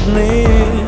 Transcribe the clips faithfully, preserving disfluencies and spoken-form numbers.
нужны.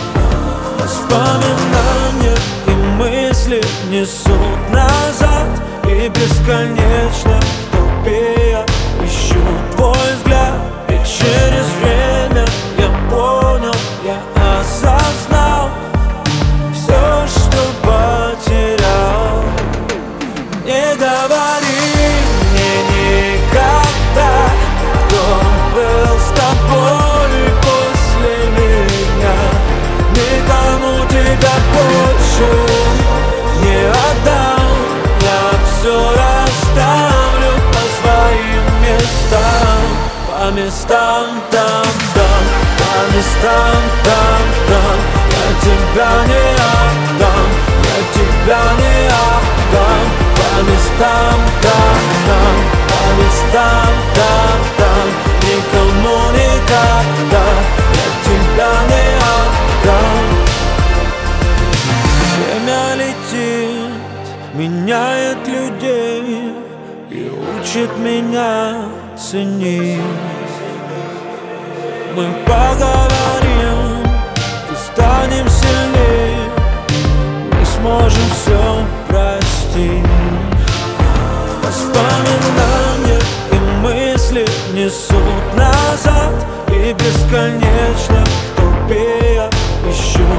Воспоминания и мысли несут назад, и бесконечно в толпе я ищу твой взгляд. И через время я понял, я осознал все, что потерял. Не говори мне никогда, кто был с тобой после меня. Никому тебя больше не отдам. Я все расставлю по своим местам, по местам там, там, по местам там, там. Я тебя не отдам, я тебя не отдам. По местам там, там, по местам там, там. Никому никогда я тебя не отдам. Время летит, меняет людей и учит меня ценить. Мы поговорим и станем сильнее, мы сможем все простить. Воспоминания и мысли несут назад, и бесконечно в толпе я ищу